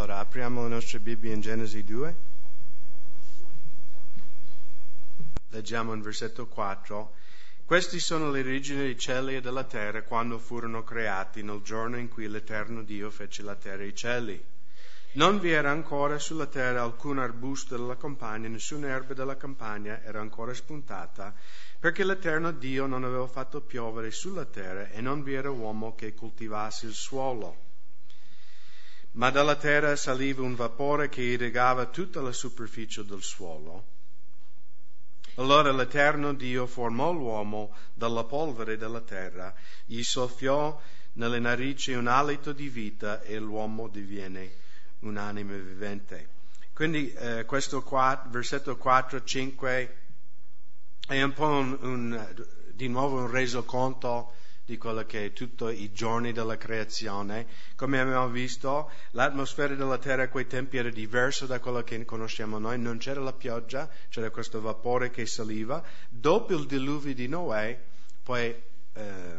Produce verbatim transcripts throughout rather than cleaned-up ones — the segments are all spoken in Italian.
Allora, apriamo le nostre Bibbie in Genesi due. Leggiamo in versetto quattro. Questi sono le origini dei cieli e della terra quando furono creati, nel giorno in cui l'Eterno Dio fece la terra e i cieli. Non vi era ancora sulla terra alcun arbusto della campagna, nessuna erba della campagna era ancora spuntata, perché l'Eterno Dio non aveva fatto piovere sulla terra e non vi era uomo che coltivasse il suolo. Ma dalla terra saliva un vapore che irrigava tutta la superficie del suolo. Allora l'Eterno Dio formò l'uomo dalla polvere della terra, gli soffiò nelle narici un alito di vita e l'uomo diviene un'anima vivente. Quindi eh, questo qua, versetto quattro cinque è un po' un, un, di nuovo un resoconto di quello che è tutto i giorni della creazione. Come abbiamo visto, l'atmosfera della terra a quei tempi era diversa da quella che conosciamo noi, non c'era la pioggia, c'era questo vapore che saliva. Dopo il diluvio di Noè, poi eh,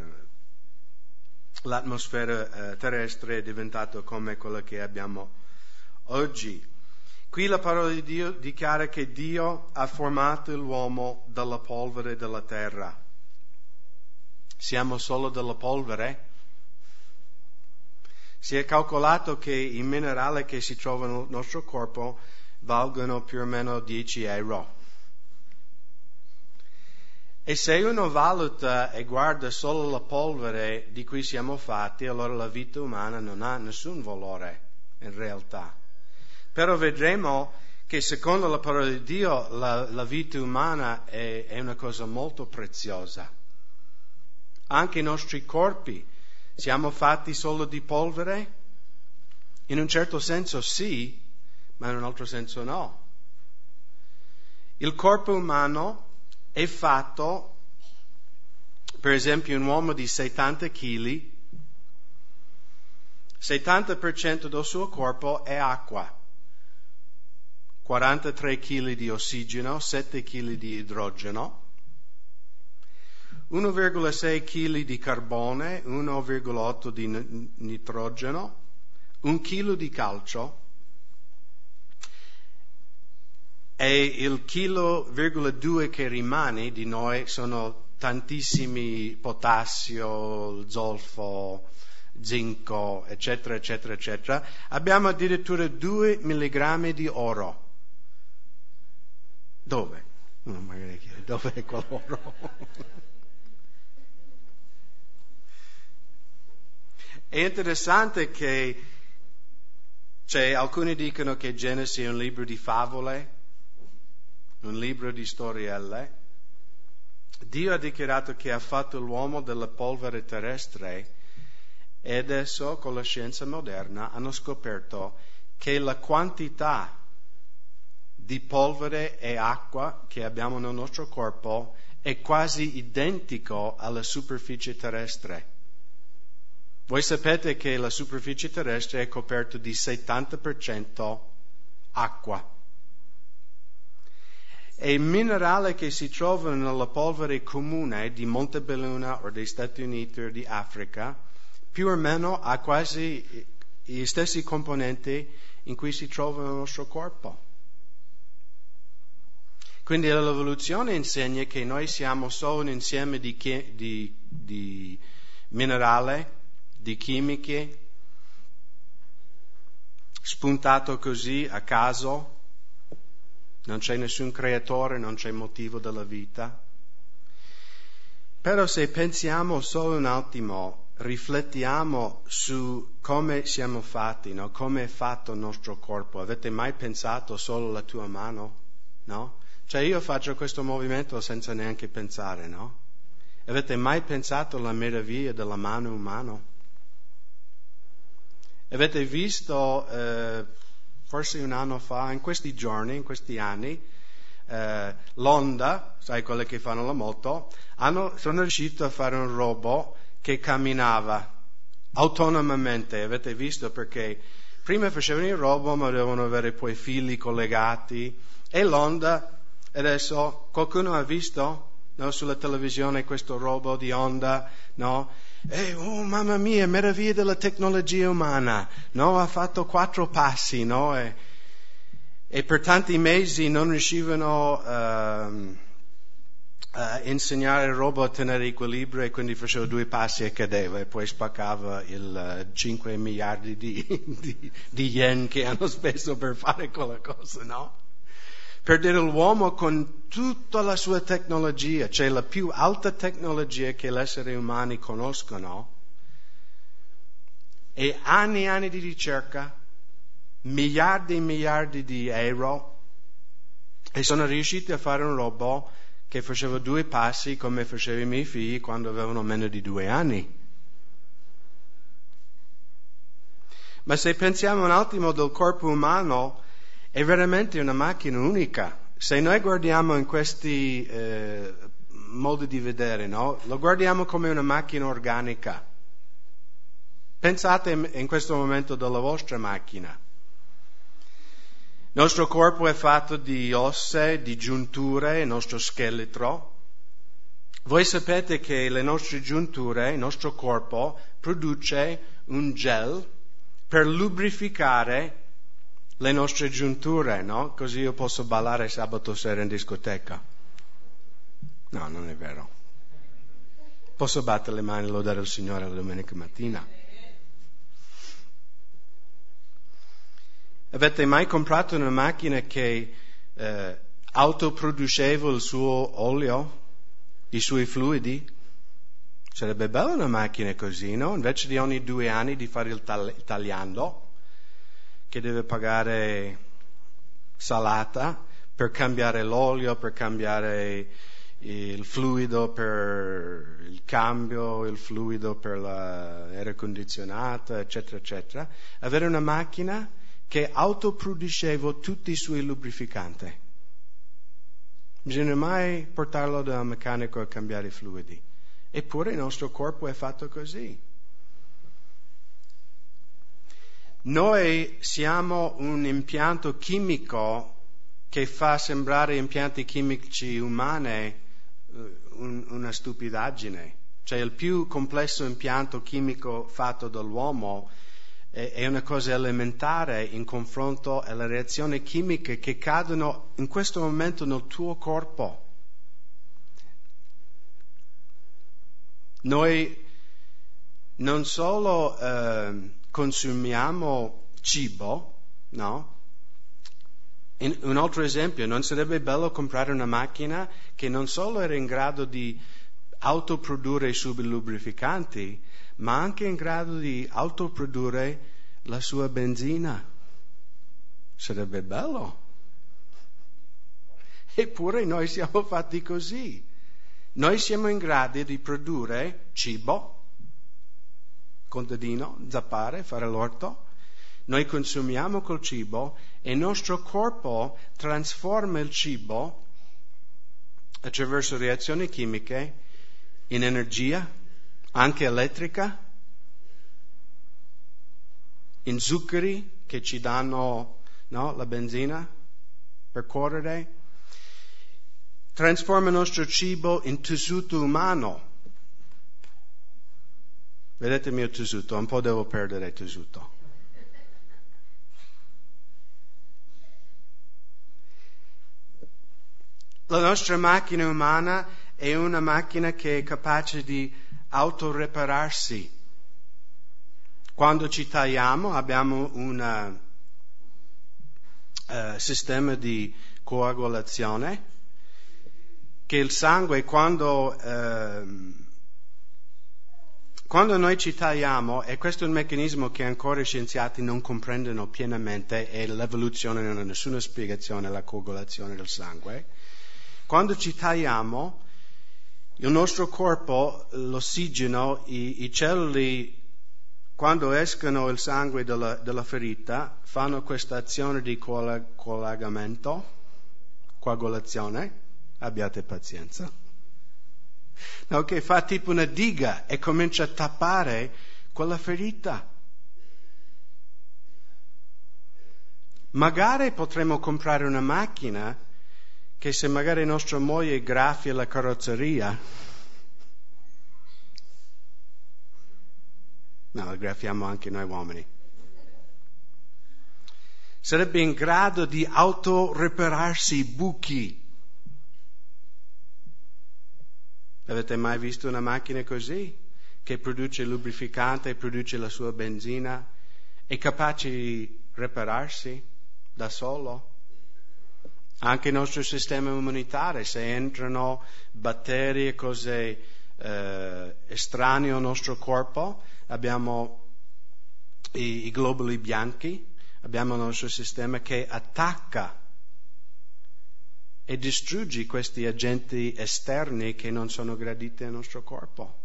l'atmosfera eh, terrestre è diventata come quella che abbiamo oggi. Qui la parola di Dio dichiara che Dio ha formato l'uomo dalla polvere della terra. Siamo solo della polvere? Si è calcolato che i minerali che si trovano nel nostro corpo valgono più o meno dieci euro. E se uno valuta e guarda solo la polvere di cui siamo fatti, allora la vita umana non ha nessun valore in realtà. Però vedremo che secondo la parola di Dio la, la vita umana è, è una cosa molto preziosa. Anche i nostri corpi siamo fatti solo di polvere? In un certo senso sì, ma in un altro senso no. Il corpo umano è fatto, per esempio un uomo di settanta chili, settanta per cento del suo corpo è acqua, quarantatré chili di ossigeno, sette chili di idrogeno, uno virgola sei chili di carbone, uno virgola otto di nitrogeno, un chilo di calcio e il chilo virgola due che rimane di noi sono tantissimi potassio, zolfo, zinco, eccetera, eccetera, eccetera. Abbiamo addirittura due milligrammi di oro. Dove? No, magari dove è quell'oro? È interessante che cioè, alcuni dicono che Genesi è un libro di favole, un libro di storielle. Dio ha dichiarato che ha fatto l'uomo della polvere terrestre e adesso con la scienza moderna hanno scoperto che la quantità di polvere e acqua che abbiamo nel nostro corpo è quasi identico alla superficie terrestre. Voi sapete che la superficie terrestre è coperta di settanta per cento acqua. E i minerali che si trovano nella polvere comune di Montebelluna o degli Stati Uniti o di Africa, più o meno ha quasi gli stessi componenti in cui si trova nel nostro corpo. Quindi l'evoluzione insegna che noi siamo solo un insieme di, di, di minerali, di chimiche, spuntato così a caso, non c'è nessun creatore, non c'è motivo della vita. Però se pensiamo solo un attimo, riflettiamo su come siamo fatti, no? Come è fatto il nostro corpo. Avete mai pensato solo alla tua mano? No? Cioè io faccio questo movimento senza neanche pensare, no? Avete mai pensato alla meraviglia della mano umana? Avete visto, eh, forse un anno fa, in questi giorni, in questi anni, eh, l'Honda, sai quelle che fanno la moto, hanno, sono riusciti a fare un robot che camminava autonomamente. Avete visto? Perché prima facevano il robot, ma dovevano avere poi fili collegati. E l'Honda, adesso, qualcuno ha visto, no, sulla televisione questo robot di Honda, no? E, oh mamma mia, meraviglia della tecnologia umana, no? Ha fatto quattro passi, no? E, e per tanti mesi non riuscivano uh, a insegnare il robot a tenere equilibrio e quindi faceva due passi e cadeva e poi spaccava il uh, cinque miliardi di, di, di yen che hanno speso per fare quella cosa, no? Per dire l'uomo con tutta la sua tecnologia, cioè la più alta tecnologia che gli esseri umani conoscono, e anni e anni di ricerca, miliardi e miliardi di euro, e sono riusciti a fare un robot che faceva due passi come facevano i miei figli quando avevano meno di due anni. Ma se pensiamo un attimo del corpo umano, è veramente una macchina unica. Se noi guardiamo in questi eh, modi di vedere, no? Lo guardiamo come una macchina organica. Pensate in questo momento della vostra macchina. Il nostro corpo è fatto di ossa, di giunture, il nostro scheletro. Voi sapete che le nostre giunture, il nostro corpo, produce un gel per lubrificare le nostre giunture, no? Così io posso ballare sabato sera in discoteca. No, non è vero. Posso battere le mani e lodare il Signore la domenica mattina. Avete mai comprato una macchina che eh, autoproduceva il suo olio, i suoi fluidi? Sarebbe bella una macchina così, no? Invece di ogni due anni di fare il, tag- il tagliando, che deve pagare salata per cambiare l'olio, per cambiare il fluido per il cambio, il fluido per l'aria condizionata, eccetera, eccetera. Avere una macchina che autoproduceva tutti i suoi lubrificanti. Bisogna mai portarlo da un meccanico a cambiare i fluidi. Eppure il nostro corpo è fatto così. Noi siamo un impianto chimico che fa sembrare impianti chimici umani un, una stupidaggine. Cioè il più complesso impianto chimico fatto dall'uomo è, è una cosa elementare in confronto alle reazioni chimiche che cadono in questo momento nel tuo corpo. Noi non solo eh, consumiamo cibo, no? In, un altro esempio, non sarebbe bello comprare una macchina che non solo era in grado di autoprodurre i suoi lubrificanti, ma anche in grado di autoprodurre la sua benzina? Sarebbe bello. Eppure noi siamo fatti così. Noi siamo in grado di produrre cibo, contadino, zappare, fare l'orto. Noi consumiamo quel cibo e il nostro corpo trasforma il cibo attraverso reazioni chimiche in energia, anche elettrica, in zuccheri che ci danno, no, la benzina per correre. Trasforma il nostro cibo in tessuto umano. Vedete il mio tessuto, un po' devo perdere tessuto. La nostra macchina umana è una macchina che è capace di autorepararsi. Quando ci tagliamo abbiamo un uh, sistema di coagulazione che il sangue quando, uh, quando noi ci tagliamo, e questo è un meccanismo che ancora i scienziati non comprendono pienamente e l'evoluzione non ha nessuna spiegazione alla coagulazione del sangue. Quando ci tagliamo, il nostro corpo, l'ossigeno, i, i cellule, quando escono il sangue della, della ferita, fanno questa azione di coagulamento, coagulazione, abbiate pazienza, no, che fa tipo una diga e comincia a tappare quella ferita. Magari potremmo comprare una macchina che se magari nostra moglie graffia la carrozzeria, No, lo graffiamo anche noi uomini. Sarebbe in grado di autorepararsi i buchi. Avete mai visto una macchina così? Che produce lubrificante e produce la sua benzina? È capace di ripararsi da solo? Anche il nostro sistema immunitario, se entrano batteri e cose eh, estranee al nostro corpo, abbiamo i, i globuli bianchi, abbiamo il nostro sistema che attacca e distrugge questi agenti esterni che non sono graditi al nostro corpo.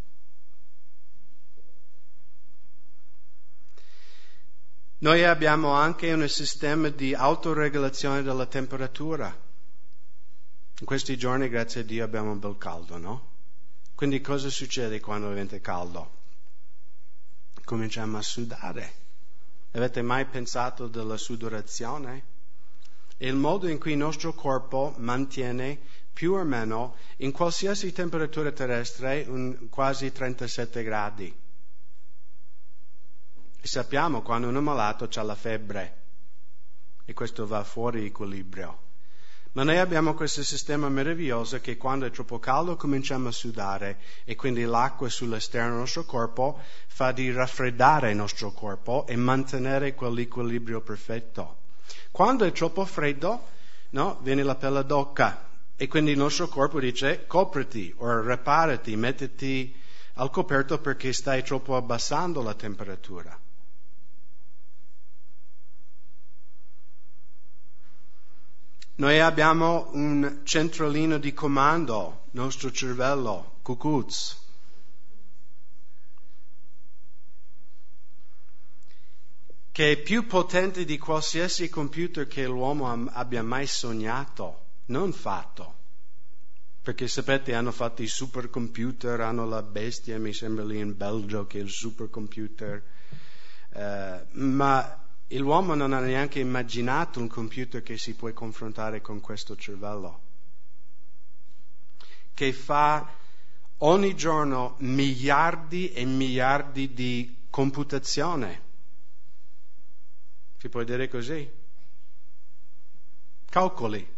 Noi abbiamo anche un sistema di autoregolazione della temperatura. In questi giorni, grazie a Dio, abbiamo un bel caldo, no? Quindi cosa succede quando diventa caldo? Cominciamo a sudare. Avete mai pensato della sudorazione? È il modo in cui il nostro corpo mantiene più o meno in qualsiasi temperatura terrestre un quasi trentasette gradi. E sappiamo quando uno è malato c'ha la febbre e questo va fuori equilibrio. Ma noi abbiamo questo sistema meraviglioso che quando è troppo caldo cominciamo a sudare e quindi l'acqua sull'esterno del nostro corpo fa di raffreddare il nostro corpo e mantenere quell'equilibrio perfetto. Quando è troppo freddo, no, viene la pelle d'oca e quindi il nostro corpo dice copriti o reparati, mettiti al coperto perché stai troppo abbassando la temperatura. Noi abbiamo un centralino di comando, nostro cervello, cucuz. Che è più potente di qualsiasi computer che l'uomo abbia mai sognato, non fatto. Perché sapete, hanno fatto i supercomputer, hanno la bestia, mi sembra lì in Belgio che è il supercomputer, uh, ma l'uomo non ha neanche immaginato un computer che si può confrontare con questo cervello, che fa ogni giorno miliardi e miliardi di computazione. Si può dire così? Calcoli.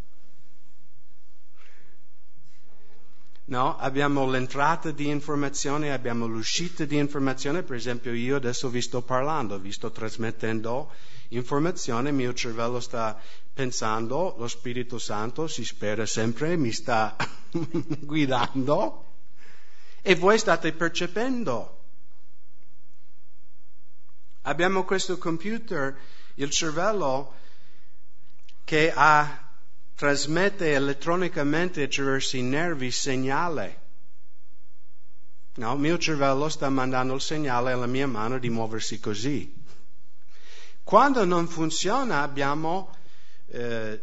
No, abbiamo l'entrata di informazione, abbiamo l'uscita di informazione. Per esempio io adesso vi sto parlando, vi sto trasmettendo informazione, il mio cervello sta pensando, lo Spirito Santo si spera sempre mi sta guidando e voi state percependo. Abbiamo questo computer, il cervello, che ha trasmette elettronicamente attraverso i nervi segnale. No, il mio cervello sta mandando il segnale alla mia mano di muoversi così. Quando non funziona abbiamo, eh,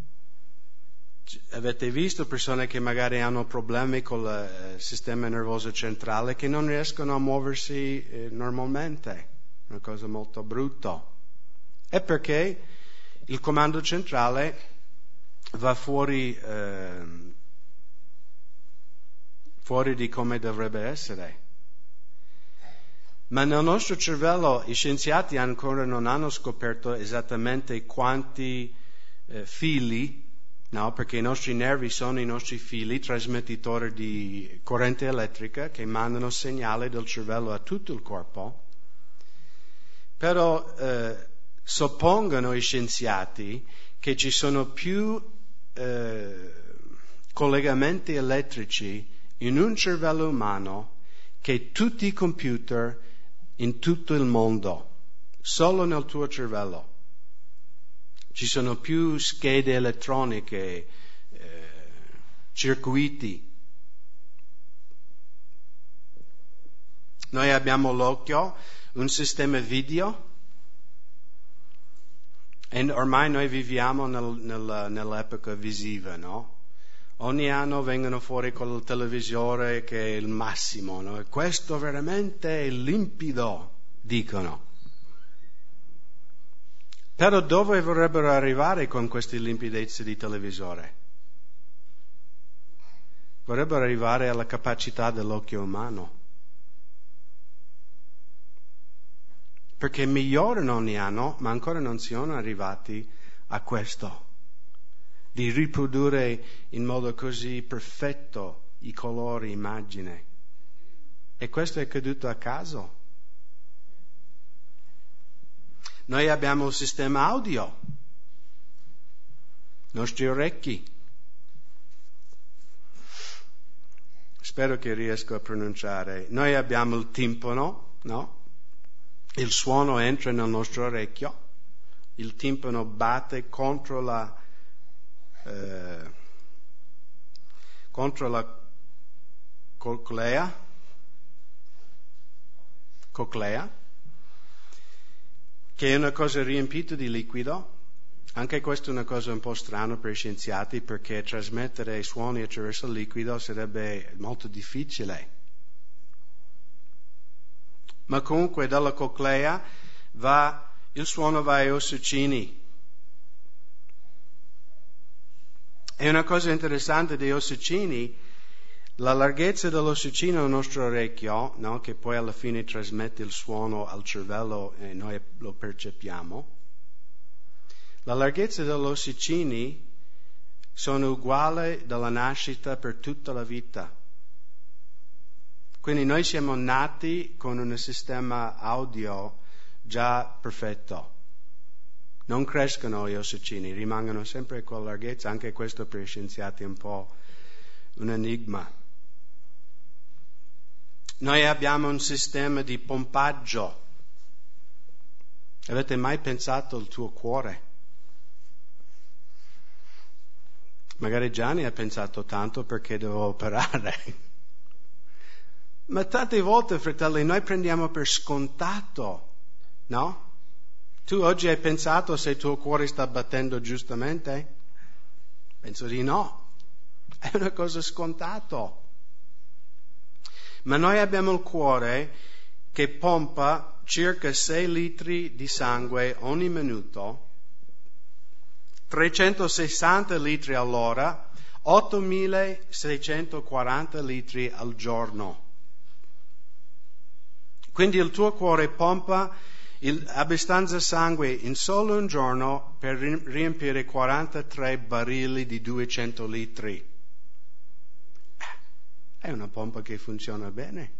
avete visto persone che magari hanno problemi con il eh, sistema nervoso centrale che non riescono a muoversi eh, normalmente, una cosa molto brutta. È perché il comando centrale va fuori, eh, fuori di come dovrebbe essere. Ma nel nostro cervello i scienziati ancora non hanno scoperto esattamente quanti eh, fili, no? Perché i nostri nervi sono i nostri fili, trasmettitori di corrente elettrica che mandano segnale del cervello a tutto il corpo. Però eh, suppongono i scienziati che ci sono più Eh, collegamenti elettrici in un cervello umano che tutti i computer in tutto il mondo, solo nel tuo cervello. Ci sono più schede elettroniche, eh, circuiti. Noi abbiamo l'occhio, un sistema video. E ormai noi viviamo nel, nel, nell'epoca visiva, no? Ogni anno vengono fuori con il televisore che è il massimo, no? E questo veramente è limpido, dicono. Però dove vorrebbero arrivare con queste limpidezze di televisore? Vorrebbero arrivare alla capacità dell'occhio umano. perché migliorano ogni anno, ma ancora non sono arrivati a questo, di riprodurre in modo così perfetto i colori, immagine. E questo è caduto a caso. Noi abbiamo il sistema audio, nostri orecchi. Spero che riesco a pronunciare. Noi abbiamo il timpano, no? Il suono entra nel nostro orecchio, il timpano batte contro la eh, contro la coclea, coclea, che è una cosa riempita di liquido. Anche questa è una cosa un po' strana per i scienziati, perché trasmettere i suoni attraverso il liquido sarebbe molto difficile. Ma comunque dalla coclea va, il suono va ai ossicini. È una cosa interessante dei ossicini, la larghezza dell'ossicino nel nostro orecchio, no? Che poi alla fine trasmette il suono al cervello e noi lo percepiamo. La larghezza degli ossicini sono uguali dalla nascita per tutta la vita. Quindi noi siamo nati con un sistema audio già perfetto. Non crescono gli ossicini, rimangono sempre a quella larghezza. Anche questo per gli scienziati è un po' un enigma. Noi abbiamo un sistema di pompaggio. Avete mai pensato al tuo cuore? Magari Gianni ha pensato tanto perché devo operare. Ma tante volte, fratelli, noi prendiamo per scontato, no? Tu oggi hai pensato se il tuo cuore sta battendo giustamente? Penso di no. È una cosa scontata. Ma noi abbiamo il cuore che pompa circa sei litri di sangue ogni minuto, trecentosessanta litri all'ora, ottomilaseicentoquaranta litri al giorno. Quindi il tuo cuore pompa il, abbastanza sangue in solo un giorno per riempire quarantatré barili di duecento litri. È una pompa che funziona bene.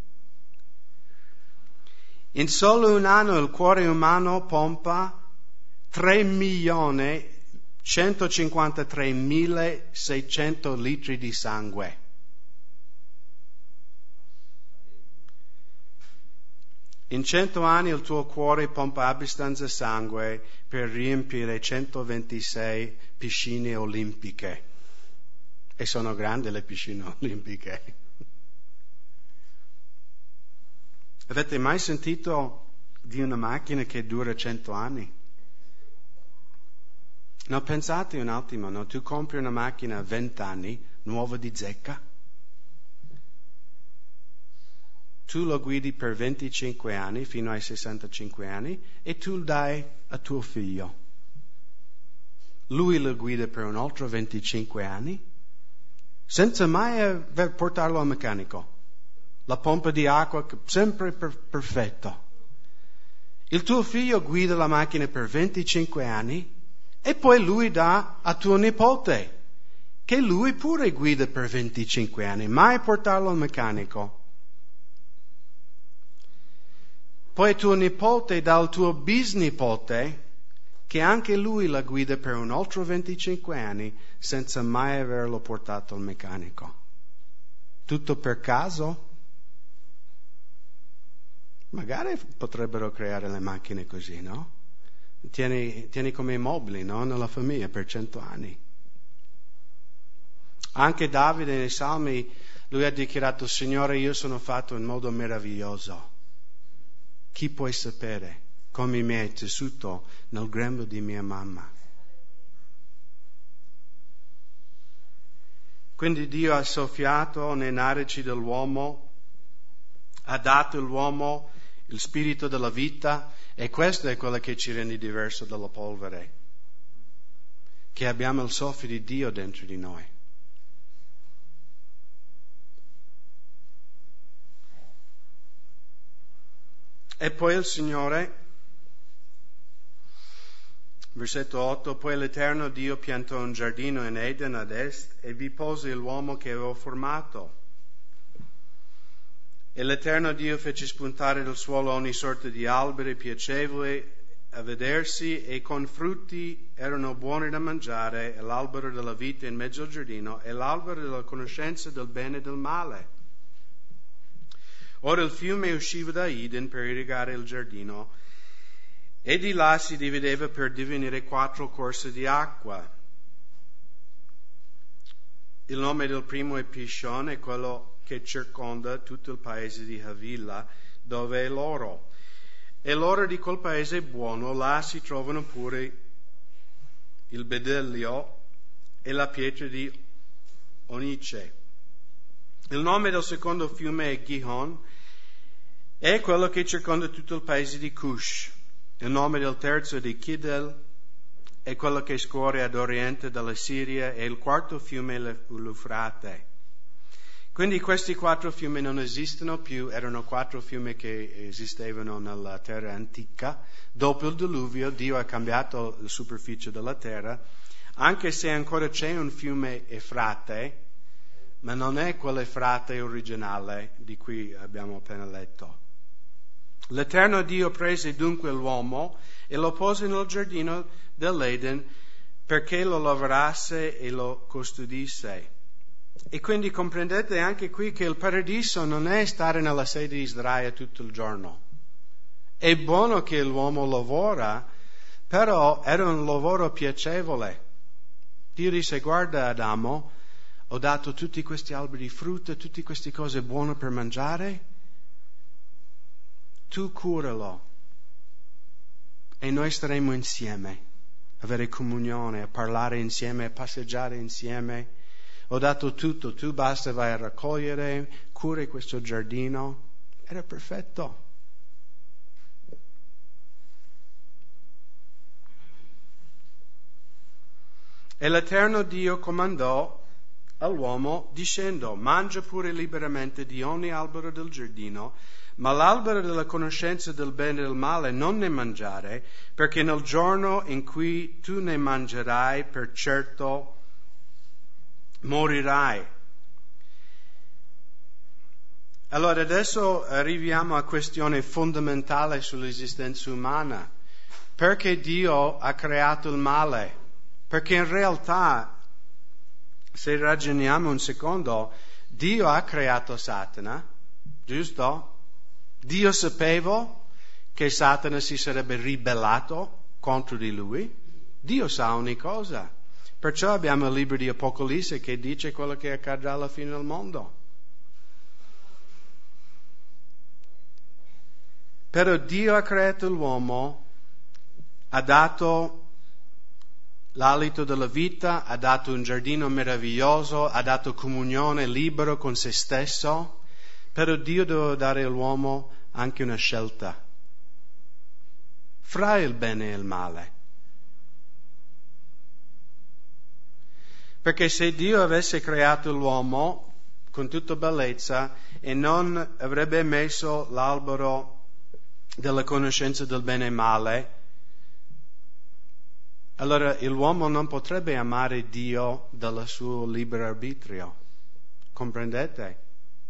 In solo un anno il cuore umano pompa tre milioni centocinquantatremilaseicento litri di sangue. In cento anni il tuo cuore pompa abbastanza sangue per riempire centoventisei piscine olimpiche. E sono grandi le piscine olimpiche. Avete mai sentito di una macchina che dura cento anni? No, pensate un attimo, no? Tu compri una macchina a venti anni, nuova di zecca. Tu lo guidi per venticinque anni, fino ai sessantacinque anni, e tu lo dai a tuo figlio. Lui lo guida per un altro venticinque anni, senza mai portarlo al meccanico. La pompa di acqua sempre per, perfetto. Il tuo figlio guida la macchina per venticinque anni e poi lui dà a tuo nipote, che lui pure guida per venticinque anni, mai portarlo al meccanico. Poi tuo nipote dà al tuo bisnipote, che anche lui la guida per un altro venticinque anni, senza mai averlo portato al meccanico. Tutto per caso? Magari potrebbero creare le macchine così, no? Tieni, tieni come mobili, no? Nella famiglia per cento anni. Anche Davide nei Salmi, lui ha dichiarato: Signore, io sono fatto in modo meraviglioso. Chi può sapere come mi hai tessuto nel grembo di mia mamma? Quindi Dio ha soffiato nei narici dell'uomo, ha dato all'uomo il spirito della vita, e questo è quello che ci rende diverso dalla polvere, che abbiamo il soffio di Dio dentro di noi. E poi il Signore Versetto otto, poi l'Eterno Dio piantò un giardino in Eden ad est e vi pose l'uomo che aveva formato. E l'Eterno Dio fece spuntare dal suolo ogni sorta di alberi piacevoli a vedersi e con frutti erano buoni da mangiare, e l'albero della vita in mezzo al giardino e l'albero della conoscenza del bene e del male. Ora il fiume usciva da Eden per irrigare il giardino, e di là si divideva per divenire quattro corsi di acqua. Il nome del primo è Pishon, è quello che circonda tutto il paese di Havila, dove è l'oro. E l'oro di quel paese è buono, là si trovano pure il bedelio e la pietra di onice. Il nome del secondo fiume è Gihon, è quello che circonda tutto il paese di Cush. Il nome del terzo è di Kidel, è quello che scorre ad oriente dalla Siria, e il quarto fiume è l'Eufrate. Quindi questi quattro fiumi non esistono più, erano quattro fiumi che esistevano nella terra antica. Dopo il diluvio Dio ha cambiato la superficie della terra, anche se ancora c'è un fiume Efrate, ma non è quell'Efrate originale di cui abbiamo appena letto. L'Eterno Dio prese dunque l'uomo e lo pose nel giardino dell'Eden perché lo lavorasse e lo custodisse. E quindi comprendete anche qui che il paradiso non è stare nella sedia di sdraio tutto il giorno. È buono che l'uomo lavora, però era un lavoro piacevole. Dio disse: guarda Adamo, ho dato tutti questi alberi di frutta, tutte queste cose buone per mangiare, tu curalo e noi staremo insieme, avere comunione, a parlare insieme, a passeggiare insieme. Ho dato tutto, tu basta vai a raccogliere, cura questo giardino. Era perfetto. E l'Eterno Dio comandò all'uomo dicendo: mangia pure liberamente di ogni albero del giardino, ma l'albero della conoscenza del bene e del male non ne mangiare, perché nel giorno in cui tu ne mangerai, per certo morirai. Allora adesso arriviamo a questione fondamentale sull'esistenza umana. Perché Dio ha creato il male? Perché in realtà, se ragioniamo un secondo, Dio ha creato Satana, giusto? Dio sapeva che Satana si sarebbe ribellato contro di lui. Dio sa ogni cosa. Perciò abbiamo il libro di Apocalisse che dice quello che accadrà alla fine del mondo. Però Dio ha creato l'uomo, ha dato l'alito della vita, ha dato un giardino meraviglioso, ha dato comunione libero con se stesso. Però Dio deve dare all'uomo anche una scelta fra il bene e il male. Perché se Dio avesse creato l'uomo con tutta bellezza e non avrebbe messo l'albero della conoscenza del bene e male, allora l'uomo non potrebbe amare Dio dal suo libero arbitrio. Comprendete?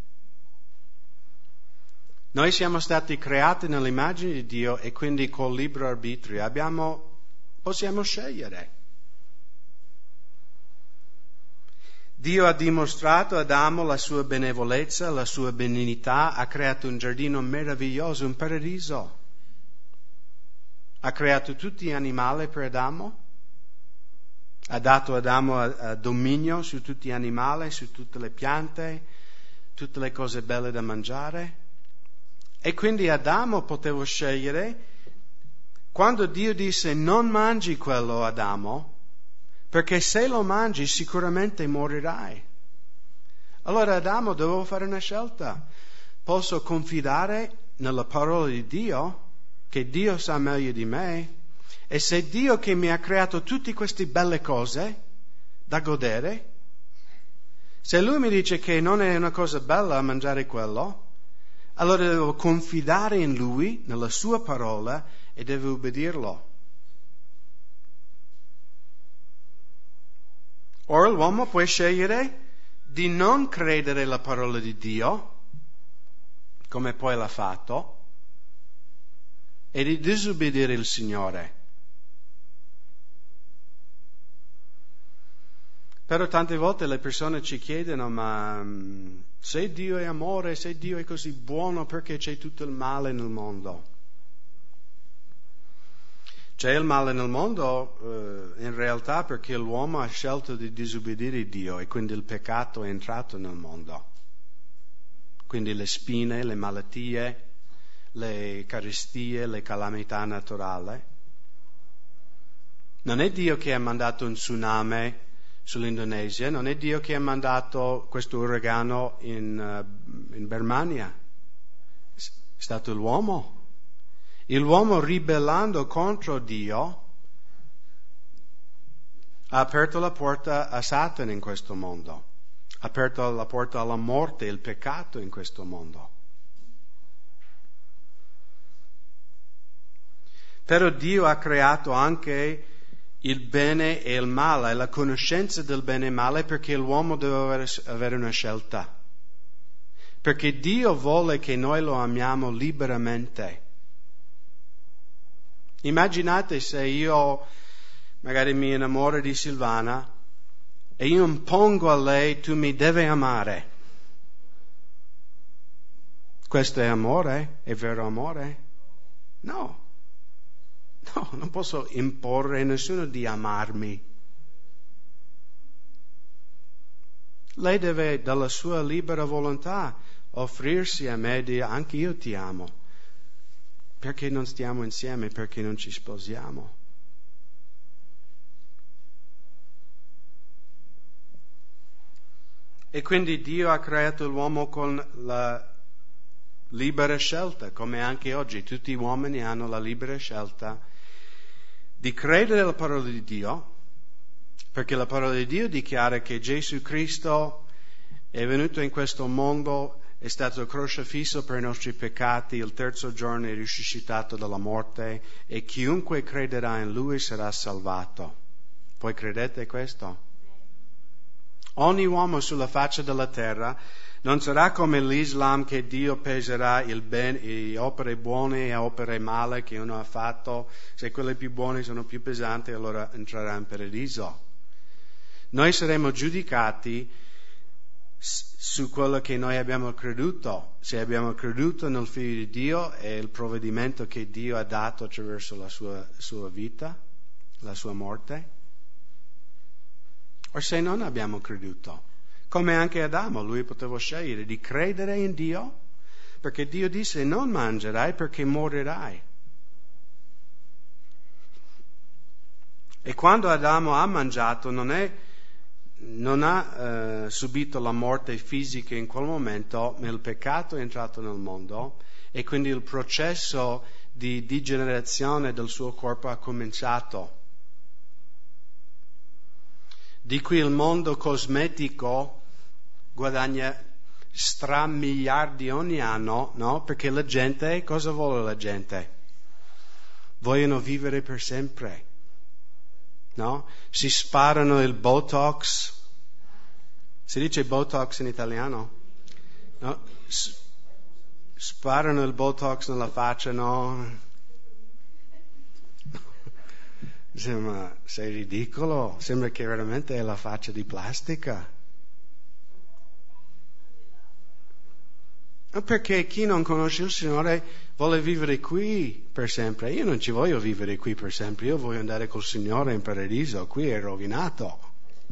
Noi siamo stati creati nell'immagine di Dio e quindi col libero arbitrio abbiamo, possiamo scegliere. Dio ha dimostrato ad Adamo la sua benevolenza, la sua benignità, ha creato un giardino meraviglioso, un paradiso. Ha creato tutti gli animali per Adamo, ha dato ad Adamo a, a dominio su tutti gli animali, su tutte le piante, tutte le cose belle da mangiare. E quindi Adamo poteva scegliere. Quando Dio disse non mangi quello, Adamo, perché se lo mangi sicuramente morirai. Allora Adamo doveva fare una scelta. Posso confidare nella parola di Dio, che Dio sa meglio di me, e se Dio che mi ha creato tutte queste belle cose da godere, se Lui mi dice che non è una cosa bella mangiare quello, allora devo confidare in Lui, nella Sua parola, e devo ubbidirlo. Ora l'uomo può scegliere di non credere alla parola di Dio, come poi l'ha fatto, e di disobbedire il Signore. Però tante volte le persone ci chiedono, ma se Dio è amore, se Dio è così buono, perché c'è tutto il male nel mondo? C'è il male nel mondo eh, in realtà perché l'uomo ha scelto di disobbedire Dio e quindi il peccato è entrato nel mondo. Quindi le spine, le malattie, le carestie, le calamità naturali. Non è Dio che ha mandato un tsunami sull'Indonesia, non è Dio che ha mandato questo uragano in, uh, in Birmania, è stato l'uomo. L'uomo ribellando contro Dio ha aperto la porta a Satana in questo mondo, ha aperto la porta alla morte e al peccato in questo mondo. Però Dio ha creato anche il bene e il male, la conoscenza del bene e male, perché l'uomo deve avere una scelta. Perché Dio vuole che noi lo amiamo liberamente. Immaginate se io magari mi innamoro di Silvana e io impongo a lei, tu mi devi amare. Questo è amore? È vero amore? No. No, non posso imporre a nessuno di amarmi. Lei deve, dalla sua libera volontà, offrirsi a me e dire, anche io ti amo. Perché non stiamo insieme? Perché non ci sposiamo? E quindi Dio ha creato l'uomo con la libera scelta, come anche oggi tutti gli uomini hanno la libera scelta di credere alla parola di Dio, perché la parola di Dio dichiara che Gesù Cristo è venuto in questo mondo, è stato crocifisso per i nostri peccati, il terzo giorno è risuscitato dalla morte e chiunque crederà in Lui sarà salvato. Voi credete questo? Ogni uomo sulla faccia della terra non sarà come l'Islam che Dio peserà il ben, le opere buone e opere male che uno ha fatto. Se quelle più buone sono più pesanti, allora entrerà in paradiso. Noi saremo giudicati su quello che noi abbiamo creduto. Se abbiamo creduto nel Figlio di Dio e il provvedimento che Dio ha dato attraverso la sua, sua vita, la sua morte. O se non abbiamo creduto. Come anche Adamo, lui poteva scegliere di credere in Dio, perché Dio disse non mangerai perché morirai. E quando Adamo ha mangiato non, è, non ha eh, subito la morte fisica in quel momento, ma il peccato è entrato nel mondo e quindi il processo di degenerazione del suo corpo ha cominciato. Di cui il mondo cosmetico guadagna stramiliardi ogni anno, no? Perché la gente, cosa vuole la gente? Vogliono vivere per sempre, no? Si sparano il Botox, si dice Botox in italiano? No? S- sparano il Botox nella faccia, no? Ma sei ridicolo, sembra che veramente è la faccia di plastica. Perché chi non conosce il Signore vuole vivere qui per sempre. Io non ci voglio vivere qui per sempre, io voglio andare col Signore in paradiso, qui è rovinato.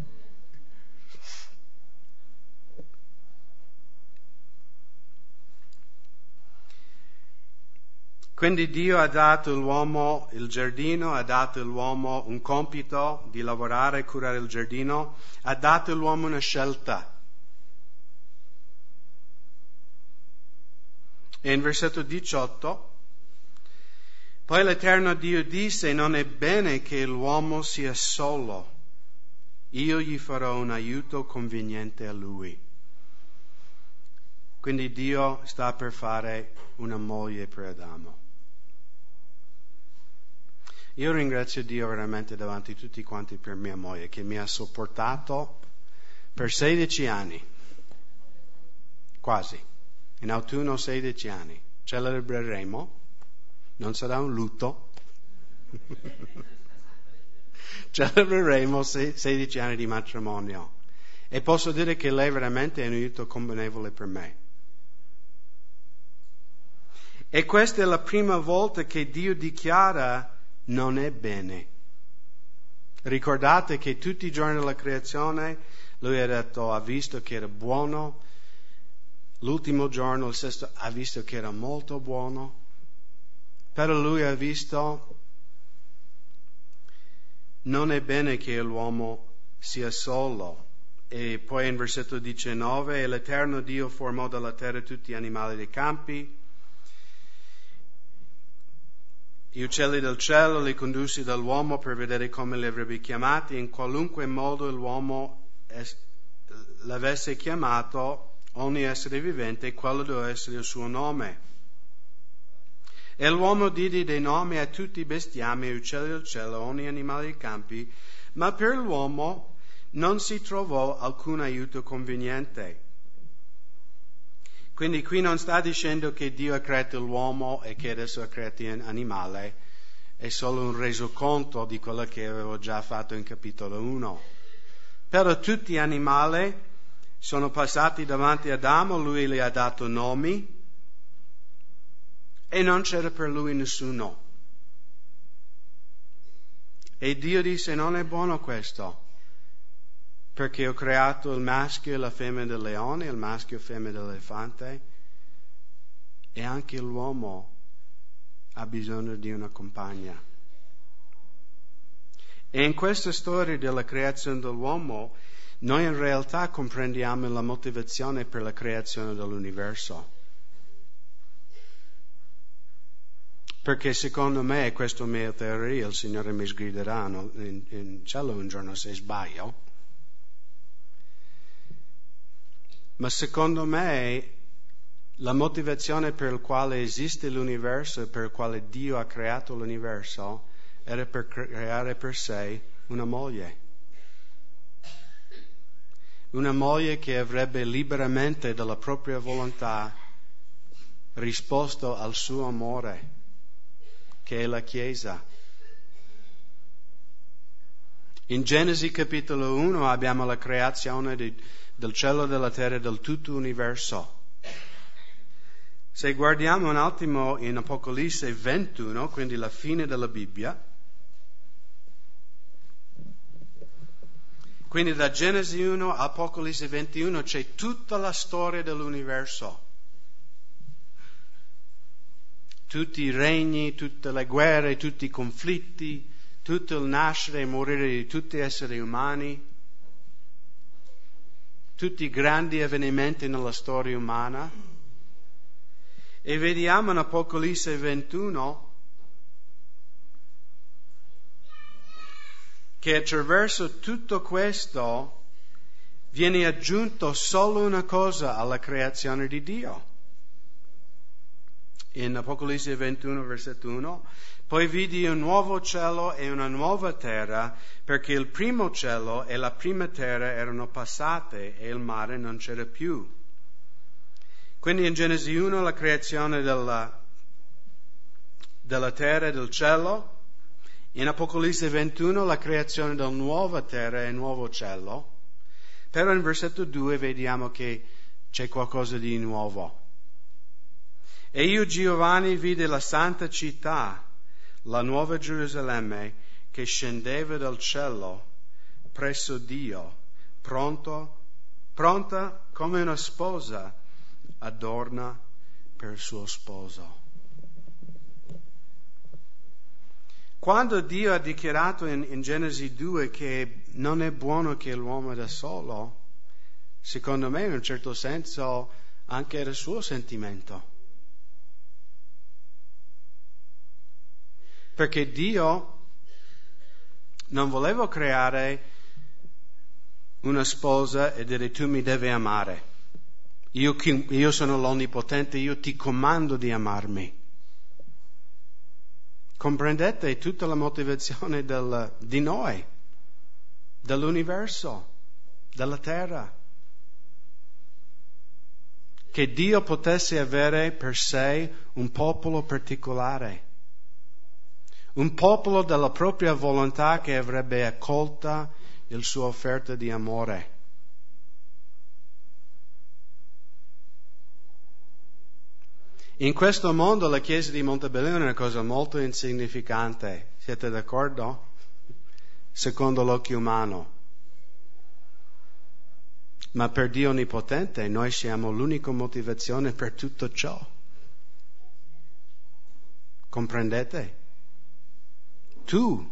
Quindi Dio ha dato all'uomo il giardino, ha dato all'uomo un compito di lavorare e curare il giardino, ha dato all'uomo una scelta. E in versetto diciotto, poi l'Eterno Dio disse, non è bene che l'uomo sia solo, io gli farò un aiuto conveniente a lui. Quindi Dio sta per fare una moglie per Adamo. Io ringrazio Dio veramente davanti a tutti quanti per mia moglie, che mi ha sopportato per sedici anni, quasi, in autunno sedici anni. Celebreremo, non sarà un lutto, celebreremo sedici anni di matrimonio e posso dire che lei veramente è un aiuto convenevole per me. E questa è la prima volta che Dio dichiara non è bene. Ricordate che tutti i giorni della creazione Lui ha detto, ha visto che era buono, l'ultimo giorno, il sesto, ha visto che era molto buono, però Lui ha visto non è bene che l'uomo sia solo. E poi in versetto diciannove, e l'Eterno Dio formò dalla terra tutti gli animali dei campi, gli uccelli del cielo li condusse dall'uomo per vedere come li avrebbe chiamati, in qualunque modo l'uomo es- l'avesse chiamato, ogni essere vivente, quello deve essere il suo nome. E l'uomo diede dei nomi a tutti i bestiami, agli uccelli del cielo, ogni animale dei campi, ma per l'uomo non si trovò alcun aiuto conveniente. Quindi qui non sta dicendo che Dio ha creato l'uomo e che adesso ha creato l'animale, è solo un resoconto di quello che avevo già fatto in capitolo uno. Però tutti gli animali sono passati davanti ad Adamo, lui gli ha dato nomi e non c'era per lui nessuno. E Dio disse, non è buono questo, perché ho creato il maschio e la femmina del leone, il maschio e la femmina dell'elefante, e anche l'uomo ha bisogno di una compagna. E in questa storia della creazione dell'uomo, noi in realtà comprendiamo la motivazione per la creazione dell'universo. Perché secondo me, questa è la mia teoria, il Signore mi sgriderà in, in cielo un giorno se sbaglio, ma secondo me la motivazione per la quale esiste l'universo e per la quale Dio ha creato l'universo era per creare per sé una moglie. Una moglie che avrebbe liberamente, dalla propria volontà, risposto al suo amore, che è la Chiesa. In Genesi capitolo uno abbiamo la creazione di, del cielo e della terra, del tutto universo. Se guardiamo un attimo in Apocalisse ventuno, quindi la fine della Bibbia, quindi da Genesi uno a Apocalisse ventuno c'è tutta la storia dell'universo. Tutti i regni, tutte le guerre, tutti i conflitti, tutto il nascere e morire di tutti gli esseri umani, tutti i grandi avvenimenti nella storia umana. E vediamo in Apocalisse ventuno che attraverso tutto questo viene aggiunto solo una cosa alla creazione di Dio. In Apocalisse ventuno, versetto uno, poi vidi un nuovo cielo e una nuova terra, perché il primo cielo e la prima terra erano passate e il mare non c'era più. Quindi in Genesi uno la creazione della, della terra e del cielo, in Apocalisse ventuno la creazione della nuova terra e nuovo cielo, però in versetto due vediamo che c'è qualcosa di nuovo. E io, Giovanni, vidi la santa città, la nuova Gerusalemme, che scendeva dal cielo presso Dio, pronto, pronta come una sposa adorna per il suo sposo. Quando Dio ha dichiarato in, in Genesi due che non è buono che l'uomo è da solo, secondo me in un certo senso anche era il suo sentimento. Perché Dio non voleva creare una sposa e dire tu mi devi amare. Io, io sono l'Onnipotente, io ti comando di amarmi. Comprendete tutta la motivazione del, di noi, dell'universo, della terra? Che Dio potesse avere per sé un popolo particolare, un popolo della propria volontà che avrebbe accolta la sua offerta di amore. In questo mondo la Chiesa di Montebelluna è una cosa molto insignificante, siete d'accordo? Secondo l'occhio umano. Ma per Dio Onnipotente noi siamo l'unica motivazione per tutto ciò. Comprendete? Tu.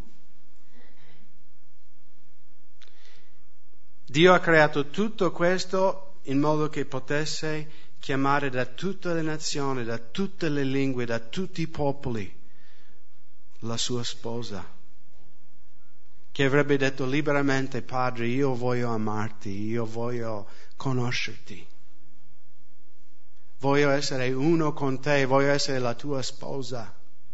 Dio ha creato tutto questo in modo che potesse chiamare da tutte le nazioni, da tutte le lingue, da tutti i popoli la sua sposa, che avrebbe detto liberamente: Padre, io voglio amarti, io voglio conoscerti, voglio essere uno con te, voglio essere la tua sposa.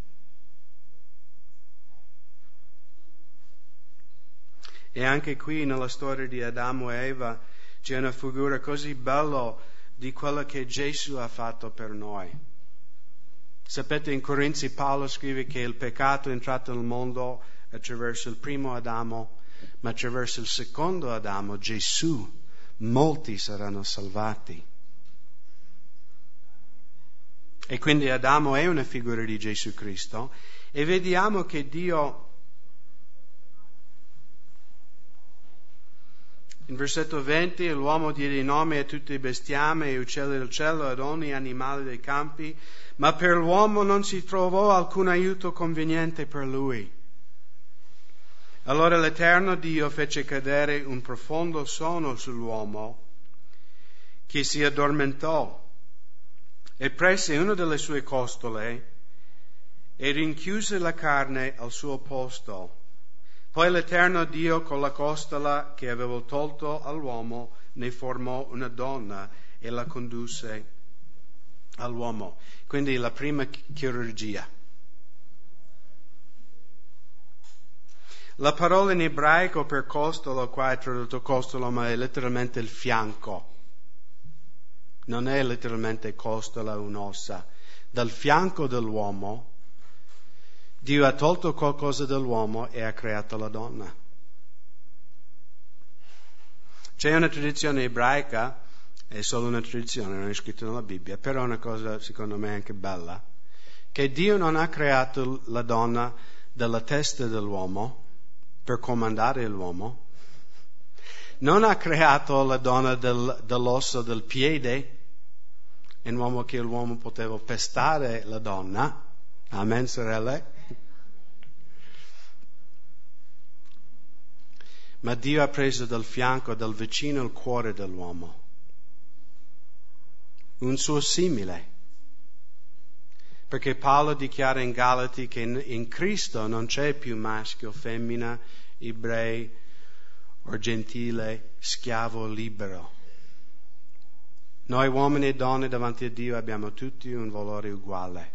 E anche qui nella storia di Adamo e Eva c'è una figura così bella di quello che Gesù ha fatto per noi. Sapete, in Corinzi Paolo scrive che il peccato è entrato nel mondo attraverso il primo Adamo, ma attraverso il secondo Adamo, Gesù, molti saranno salvati. E quindi Adamo è una figura di Gesù Cristo, e vediamo che Dio, in versetto venti, l'uomo diede nome a tutti i bestiame e uccelli del cielo, ad ogni animale dei campi, ma per l'uomo non si trovò alcun aiuto conveniente per lui. Allora l'Eterno Dio fece cadere un profondo sonno sull'uomo, che si addormentò, e prese una delle sue costole e rinchiuse la carne al suo posto. Poi l'Eterno Dio, con la costola che aveva tolto all'uomo, ne formò una donna e la condusse all'uomo. Quindi la prima chirurgia. La parola in ebraico per costola, qua è tradotto costola, ma è letteralmente il fianco. Non è letteralmente costola, un'ossa. Dal fianco dell'uomo Dio ha tolto qualcosa dall'uomo e ha creato la donna. C'è una tradizione ebraica, è solo una tradizione, non è scritto nella Bibbia, però è una cosa secondo me anche bella, che Dio non ha creato la donna dalla testa dell'uomo per comandare l'uomo, non ha creato la donna del, dell'osso del piede, in modo che l'uomo poteva pestare la donna. Amen, sorelle? Ma Dio ha preso dal fianco, dal vicino, il cuore dell'uomo, un suo simile. Perché Paolo dichiara in Galati che in, in Cristo non c'è più maschio, femmina, ebrei o gentile, schiavo, libero. Noi uomini e donne davanti a Dio abbiamo tutti un valore uguale.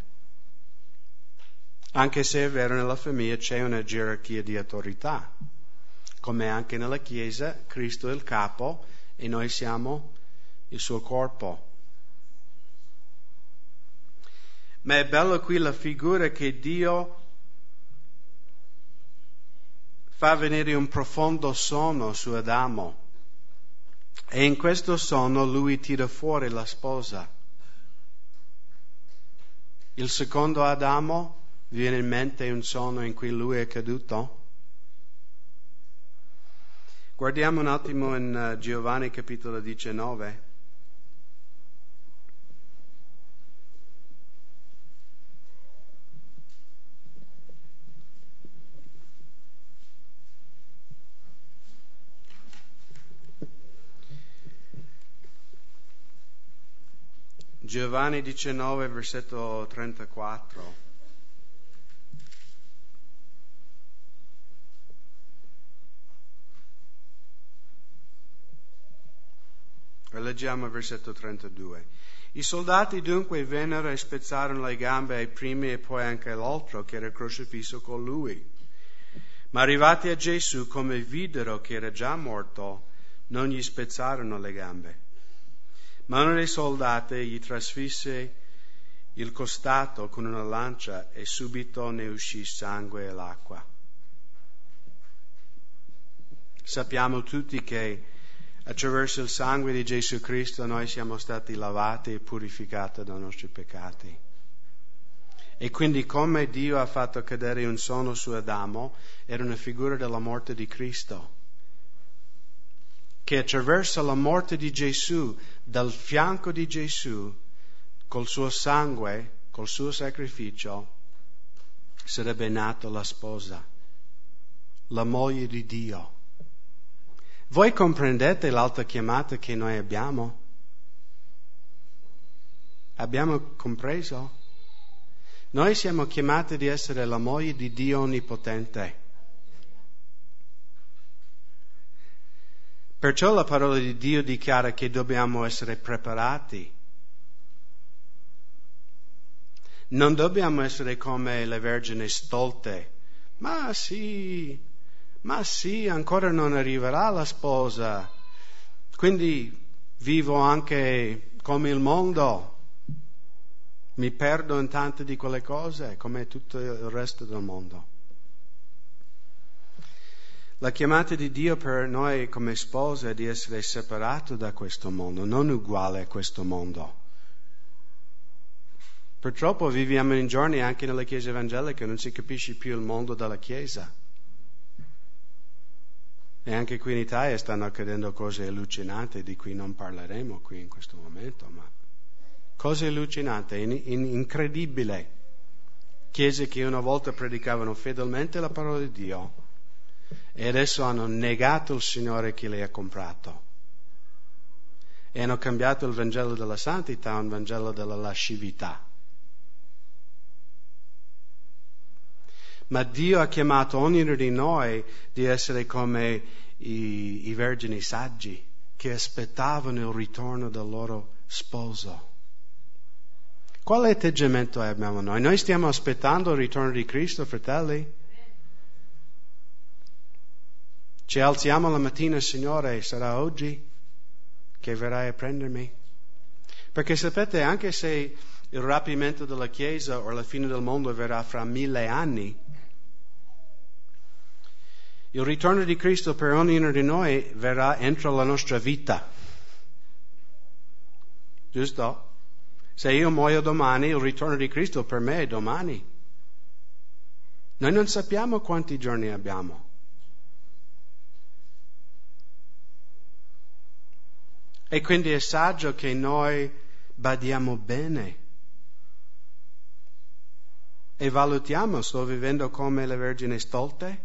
Anche se è vero, nella famiglia c'è una gerarchia di autorità. Come anche nella Chiesa, Cristo è il capo e noi siamo il suo corpo. Ma è bello qui la figura che Dio fa venire un profondo sonno su Adamo, e in questo sonno lui tira fuori la sposa. Il secondo Adamo, viene in mente un sonno in cui lui è caduto? Guardiamo un attimo in uh, Giovanni capitolo diciannove. Giovanni diciannove, versetto trentaquattro. Leggiamo il versetto trentadue. I soldati dunque vennero e spezzarono le gambe ai primi e poi anche all'altro che era crocifisso con lui. Ma arrivati a Gesù, come videro che era già morto, non gli spezzarono le gambe. Ma uno dei soldati gli trasfisse il costato con una lancia e subito ne uscì sangue e l'acqua. Sappiamo tutti che attraverso il sangue di Gesù Cristo noi siamo stati lavati e purificati dai nostri peccati. E quindi come Dio ha fatto cadere un sonno su Adamo, era una figura della morte di Cristo, che attraverso la morte di Gesù, dal fianco di Gesù, col suo sangue, col suo sacrificio, sarebbe nata la sposa, la moglie di Dio. Voi comprendete l'alta chiamata che noi abbiamo? Abbiamo compreso? Noi siamo chiamati di essere la moglie di Dio Onnipotente. Perciò la parola di Dio dichiara che dobbiamo essere preparati. Non dobbiamo essere come le vergini stolte. Ma sì, ma sì, ancora non arriverà la sposa. Quindi vivo anche come il mondo. Mi perdo in tante di quelle cose, come tutto il resto del mondo. La chiamata di Dio per noi come spose è di essere separato da questo mondo, non uguale a questo mondo. Purtroppo viviamo in giorni anche nelle chiese evangeliche, non si capisce più il mondo dalla chiesa. E anche qui in Italia stanno accadendo cose allucinanti di cui non parleremo qui in questo momento, ma cose allucinanti, in, in, incredibile. Chiese che una volta predicavano fedelmente la parola di Dio e adesso hanno negato il Signore che li ha comprato. E hanno cambiato il Vangelo della santità a un Vangelo della lascività. Ma Dio ha chiamato ognuno di noi di essere come i, i vergini saggi che aspettavano il ritorno del loro sposo. Quale atteggiamento abbiamo noi? Noi stiamo aspettando il ritorno di Cristo, fratelli? Ci alziamo la mattina, Signore, sarà oggi che verrai a prendermi? Perché sapete, anche se il rapimento della Chiesa o la fine del mondo verrà fra mille anni, il ritorno di Cristo per ognuno di noi verrà entro la nostra vita. Giusto? Se io muoio domani, il ritorno di Cristo per me è domani. Noi non sappiamo quanti giorni abbiamo. E quindi è saggio che noi badiamo bene e valutiamo, sto vivendo come le vergini stolte?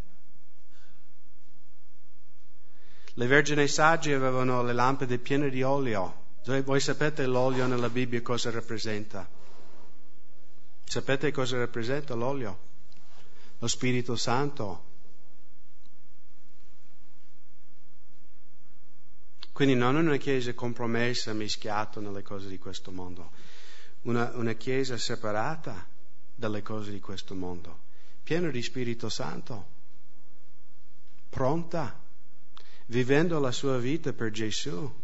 Le vergini sagge avevano le lampade piene di olio. Voi sapete l'olio nella Bibbia cosa rappresenta? Sapete cosa rappresenta l'olio? Lo Spirito Santo. Quindi non una chiesa compromessa, mischiata nelle cose di questo mondo. Una, una chiesa separata dalle cose di questo mondo. Piena di Spirito Santo. Pronta. Vivendo la sua vita per Gesù.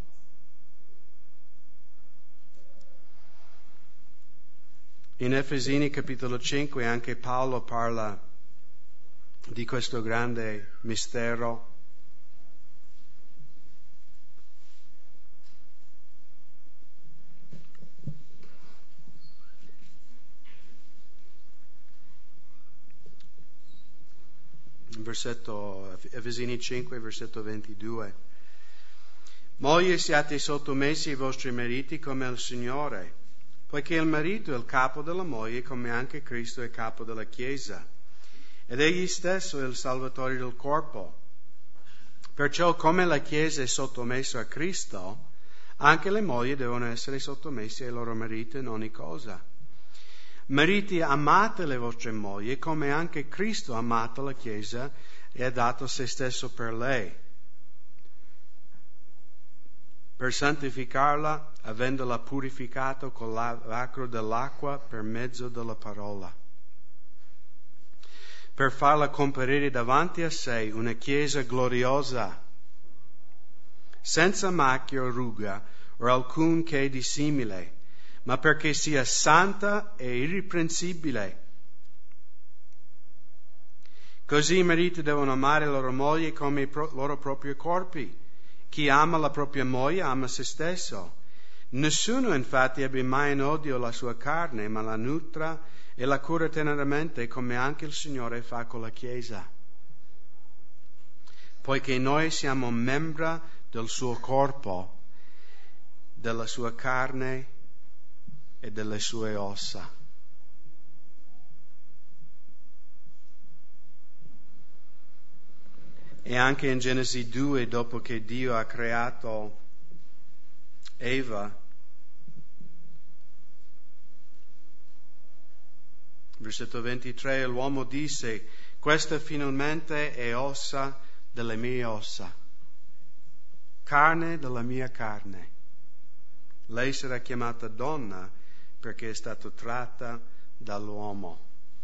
In Efesini capitolo cinque anche Paolo parla di questo grande mistero. Versetto, Efesini cinque, versetto ventidue. Mogli, siate sottomessi ai vostri mariti come al Signore, poiché il marito è il capo della moglie, come anche Cristo è capo della Chiesa, ed egli stesso è il Salvatore del corpo. Perciò, come la Chiesa è sottomessa a Cristo, anche le mogli devono essere sottomesse ai loro mariti in ogni cosa. Mariti, amate le vostre mogli, come anche Cristo ha amato la Chiesa e ha dato se stesso per lei. per santificarla, avendola purificato con l'acro dell'acqua per mezzo della parola, per farla comparire davanti a sé una chiesa gloriosa, senza macchia o ruga o alcun che di simile, ma perché sia santa e irreprensibile. Così i mariti devono amare la loro moglie come i pro- loro propri corpi. Chi ama la propria moglie ama se stesso. Nessuno infatti abbia mai in odio la sua carne, ma la nutra e la cura teneramente, come anche il Signore fa con la Chiesa. Poiché noi siamo membra del suo corpo, della sua carne e delle sue ossa. E anche in Genesi due, dopo che Dio ha creato Eva, versetto ventitré, l'uomo disse: questa finalmente è ossa delle mie ossa, carne della mia carne. Lei sarà chiamata donna perché è stata tratta dall'uomo.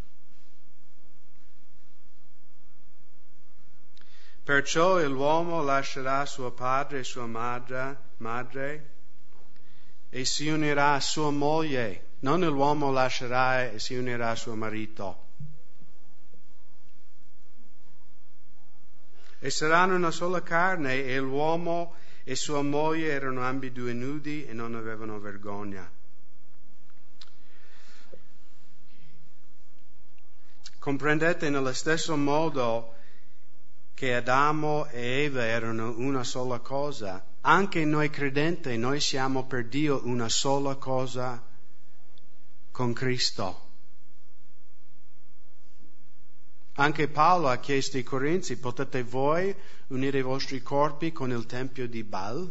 Perciò l'uomo lascerà suo padre e sua madre, madre e si unirà a sua moglie. Non l'uomo lascerà e si unirà a suo marito. E saranno una sola carne, e l'uomo e sua moglie erano ambedue nudi e non avevano vergogna. Comprendete nello stesso modo che Adamo e Eva erano una sola cosa, anche noi credenti, noi siamo per Dio una sola cosa con Cristo. Anche Paolo ha chiesto ai Corinzi: potete voi unire i vostri corpi con il tempio di Baal?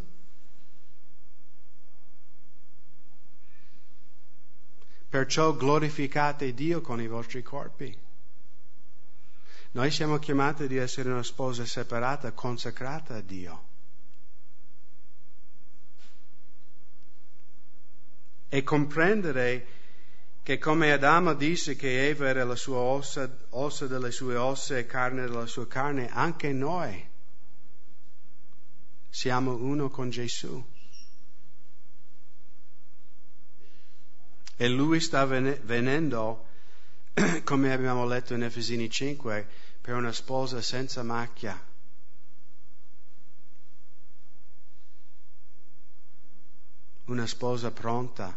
Perciò glorificate Dio con i vostri corpi. Noi siamo chiamati di essere una sposa separata, consacrata a Dio. E comprendere che come Adamo disse che Eva era la sua ossa, ossa delle sue ossa e carne della sua carne, anche noi siamo uno con Gesù. E Lui sta venendo, come abbiamo letto in Efesini cinque, per una sposa senza macchia. Una sposa pronta.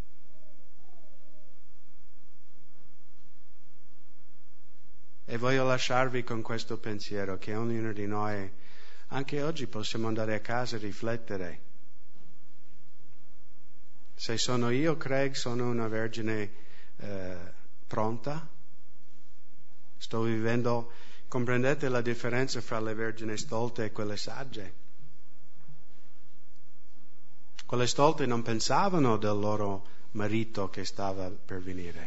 E voglio lasciarvi con questo pensiero, che ognuno di noi, anche oggi, possiamo andare a casa e riflettere. Se sono io, Craig, sono una vergine eh, pronta? Sto vivendo, comprendete la differenza fra le vergini stolte e quelle sagge? Quelle stolte non pensavano del loro marito che stava per venire.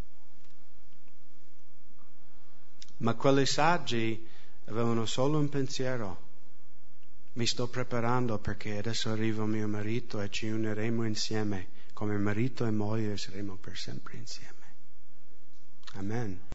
Ma quelle saggi avevano solo un pensiero: mi sto preparando perché adesso arriva mio marito e ci uniremo insieme, come marito e moglie saremo per sempre insieme. Amen.